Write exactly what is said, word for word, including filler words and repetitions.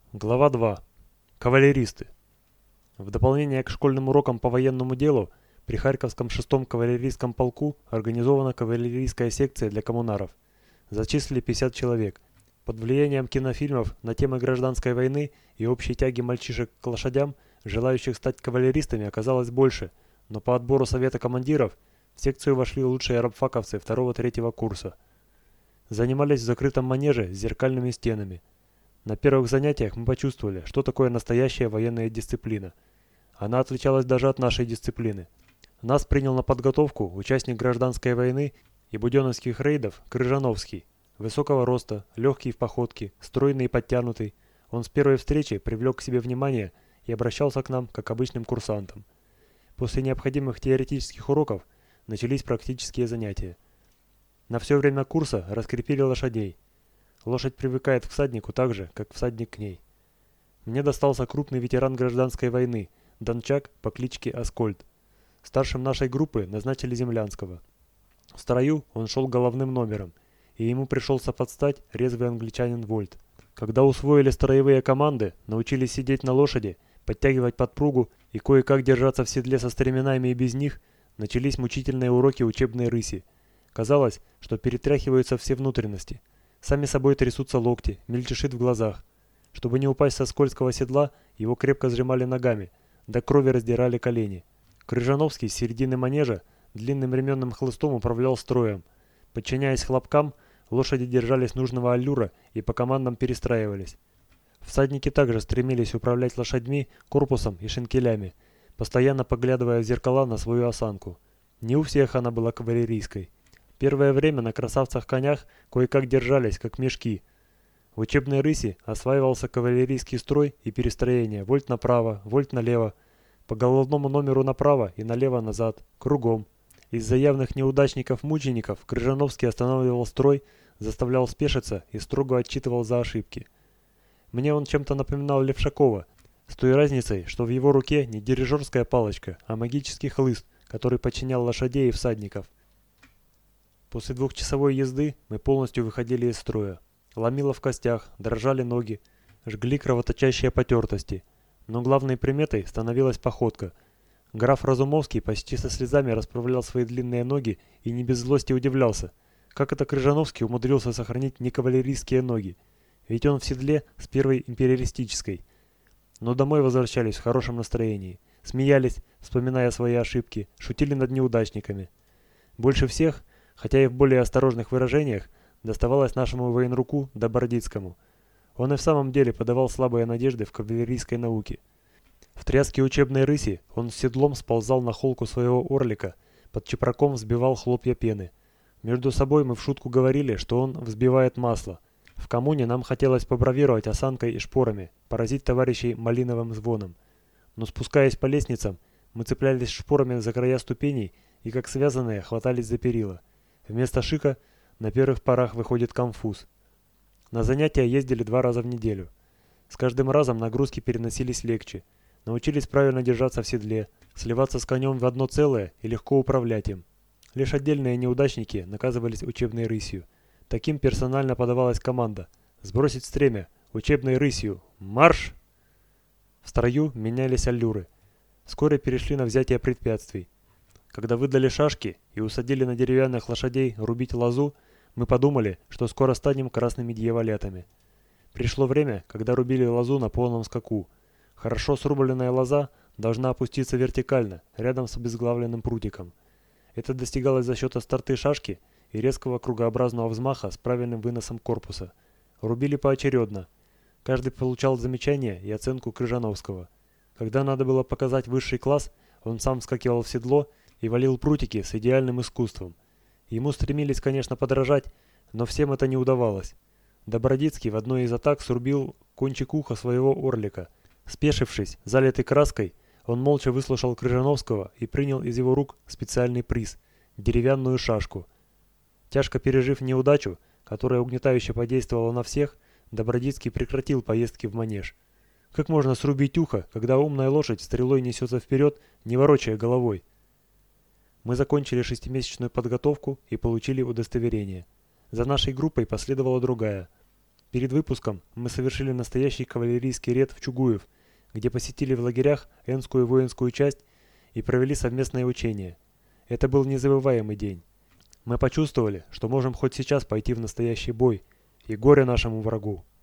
Глава два. Кавалеристы. В дополнение к школьным урокам по военному делу при Харьковском шестом кавалерийском полку организована кавалерийская секция для коммунаров. Зачислили пятьдесят человек. Под влиянием кинофильмов на темы гражданской войны и общей тяги мальчишек к лошадям, желающих стать кавалеристами оказалось больше, но по отбору совета командиров в секцию вошли лучшие рабфаковцы второго-третьего курса. Занимались в закрытом манеже с зеркальными стенами. На первых занятиях мы почувствовали, что такое настоящая военная дисциплина. Она отличалась даже от нашей дисциплины. Нас принял на подготовку участник гражданской войны и буденновских рейдов Крыжановский. Высокого роста, легкий в походке, стройный и подтянутый. Он с первой встречи привлек к себе внимание и обращался к нам, как обычным курсантам. После необходимых теоретических уроков начались практические занятия. На все время курса раскрепили лошадей. Лошадь привыкает к всаднику так же, как всадник к ней. Мне достался крупный ветеран гражданской войны, дончак по кличке Аскольд. Старшим нашей группы назначили Землянского. В строю он шел головным номером, и ему пришелся подстать резвый англичанин Вольт. Когда усвоили строевые команды, научились сидеть на лошади, подтягивать подпругу и кое-как держаться в седле со стременами и без них, начались мучительные уроки учебной рыси. Казалось, что перетряхиваются все внутренности. Сами собой трясутся локти, мельтешит в глазах. Чтобы не упасть со скользкого седла, его крепко сжимали ногами, до крови раздирали колени. Крыжановский с середины манежа длинным ременным хлыстом управлял строем. Подчиняясь хлопкам, лошади держались нужного аллюра и по командам перестраивались. Всадники также стремились управлять лошадьми, корпусом и шинкелями, постоянно поглядывая в зеркала на свою осанку. Не у всех она была кавалерийской. Первое время на красавцах-конях кое-как держались, как мешки. В учебной рыси осваивался кавалерийский строй и перестроение, вольт направо, вольт налево, по головному номеру направо и налево назад, кругом. Из-за явных неудачников-мучеников Крыжановский останавливал строй, заставлял спешиться и строго отчитывал за ошибки. Мне он чем-то напоминал Левшакова, с той разницей, что в его руке не дирижерская палочка, а магический хлыст, который подчинял лошадей и всадников. После двухчасовой езды мы полностью выходили из строя. Ломило в костях, дрожали ноги, жгли кровоточащие потертости. Но главной приметой становилась походка. Граф Разумовский почти со слезами расправлял свои длинные ноги и не без злости удивлялся, как это Крыжановский умудрился сохранить некавалерийские ноги. Ведь он в седле с первой империалистической. Но домой возвращались в хорошем настроении. Смеялись, вспоминая свои ошибки, шутили над неудачниками. Больше всех, хотя и в более осторожных выражениях, доставалось нашему военруку Добродицкому. Он и в самом деле подавал слабые надежды в кавалерийской науке. В тряске учебной рыси он с седлом сползал на холку своего орлика, под чепраком взбивал хлопья пены. Между собой мы в шутку говорили, что он взбивает масло. В коммуне нам хотелось побравировать осанкой и шпорами, поразить товарищей малиновым звоном. Но спускаясь по лестницам, мы цеплялись шпорами за края ступеней и, как связанные, хватались за перила. Вместо шика на первых порах выходит конфуз. На занятия ездили два раза в неделю. С каждым разом нагрузки переносились легче. Научились правильно держаться в седле, сливаться с конем в одно целое и легко управлять им. Лишь отдельные неудачники наказывались учебной рысью. Таким персонально подавалась команда: сбросить стремя, учебной рысью, марш! В строю менялись аллюры. Вскоре перешли на взятие препятствий. Когда выдали шашки и усадили на деревянных лошадей рубить лозу, мы подумали, что скоро станем красными дьяволятами. Пришло время, когда рубили лозу на полном скаку. Хорошо срубленная лоза должна опуститься вертикально, рядом с обезглавленным прутиком. Это достигалось за счет остроты шашки и резкого кругообразного взмаха с правильным выносом корпуса. Рубили поочередно. Каждый получал замечание и оценку Крыжановского. Когда надо было показать высший класс, он сам вскакивал в седло и валил прутики с идеальным искусством. Ему стремились, конечно, подражать, но всем это не удавалось. Добродицкий в одной из атак срубил кончик уха своего орлика. Спешившись, залитый краской, он молча выслушал Крыжановского и принял из его рук специальный приз – деревянную шашку. Тяжко пережив неудачу, которая угнетающе подействовала на всех, Добродицкий прекратил поездки в манеж. Как можно срубить ухо, когда умная лошадь стрелой несется вперед, не ворочая головой? Мы закончили шестимесячную подготовку и получили удостоверение. За нашей группой последовала другая. Перед выпуском мы совершили настоящий кавалерийский рейд в Чугуев, где посетили в лагерях Энскую воинскую часть и провели совместное учение. Это был незабываемый день. Мы почувствовали, что можем хоть сейчас пойти в настоящий бой, и горе нашему врагу.